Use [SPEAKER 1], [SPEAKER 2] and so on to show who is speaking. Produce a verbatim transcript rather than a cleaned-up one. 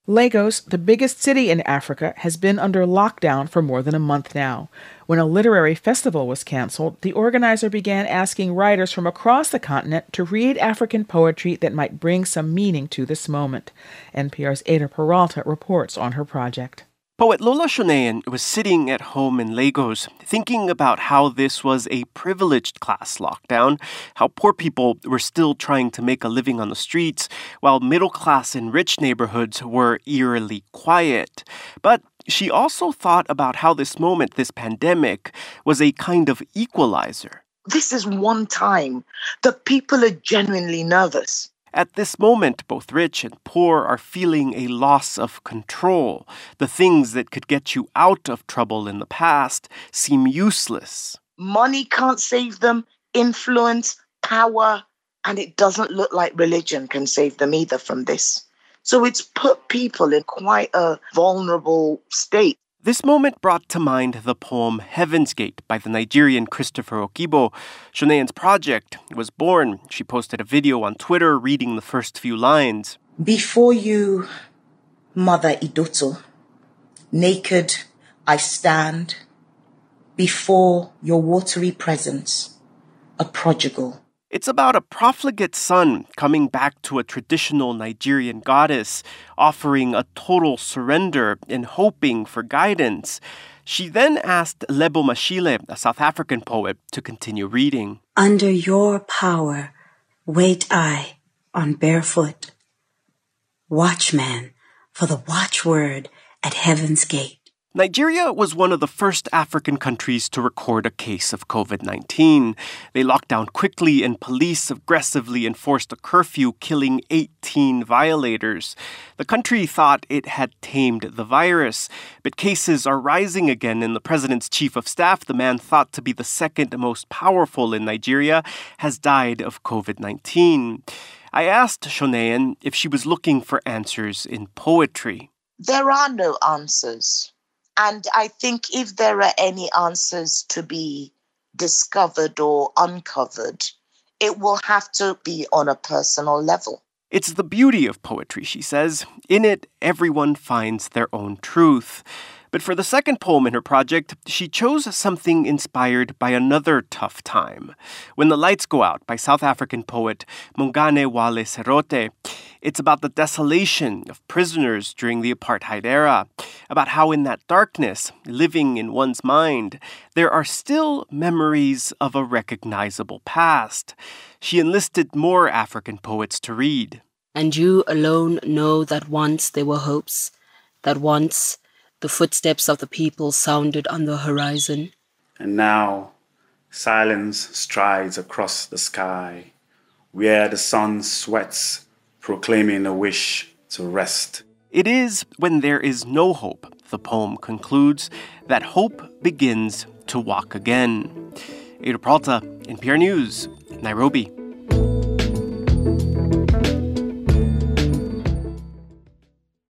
[SPEAKER 1] Lagos, the biggest city in Africa, has been under lockdown for more than a month now. When a literary festival was canceled, the organizer began asking writers from across the continent to read African poetry that might bring some meaning to this moment. N P R's Ada Peralta reports on her project.
[SPEAKER 2] Poet Lola Shoneyin was sitting at home in Lagos, thinking about how this was a privileged class lockdown, how poor people were still trying to make a living on the streets, while middle class and rich neighborhoods were eerily quiet. But she also thought about how this moment, this pandemic, was a kind of equalizer.
[SPEAKER 3] This is one time that people are genuinely nervous.
[SPEAKER 2] At this moment, both rich and poor are feeling a loss of control. The things that could get you out of trouble in the past seem useless.
[SPEAKER 3] Money can't save them, influence, power, and it doesn't look like religion can save them either from this. So it's put people in quite a vulnerable state.
[SPEAKER 2] This moment brought to mind the poem Heaven's Gate by the Nigerian Christopher Okibo. Shoneyin's project was born. She posted a video on Twitter reading the first few lines.
[SPEAKER 4] Before you, Mother Idoto, naked I stand, before your watery presence, a prodigal.
[SPEAKER 2] It's about a profligate son coming back to a traditional Nigerian goddess, offering a total surrender and hoping for guidance. She then asked Lebo Mashile, a South African poet, to continue reading.
[SPEAKER 5] Under your power, wait I on barefoot, watchman for the watchword at heaven's gate.
[SPEAKER 2] Nigeria was one of the first African countries to record a case of covid nineteen. They locked down quickly and police aggressively enforced a curfew, killing eighteen violators. The country thought it had tamed the virus, but cases are rising again, and the president's chief of staff, the man thought to be the second most powerful in Nigeria, has died of covid nineteen. I asked Shoneyin if she was looking for answers in poetry.
[SPEAKER 3] There are no answers. And I think if there are any answers to be discovered or uncovered, it will have to be on a personal level.
[SPEAKER 2] It's the beauty of poetry, she says. In it, everyone finds their own truth. But for the second poem in her project, she chose something inspired by another tough time. When the Lights Go Out by South African poet Mongane Wale Serote. It's about the desolation of prisoners during the apartheid era, about how in that darkness, living in one's mind, there are still memories of a recognizable past. She enlisted more African poets to read.
[SPEAKER 6] And you alone know that once there were hopes, that once the footsteps of the people sounded on the horizon.
[SPEAKER 7] And now, silence strides across the sky, where the sun sweats, proclaiming a wish to rest.
[SPEAKER 2] It is when there is no hope, the poem concludes, that hope begins to walk again. Ada Peralta, N P R News, Nairobi.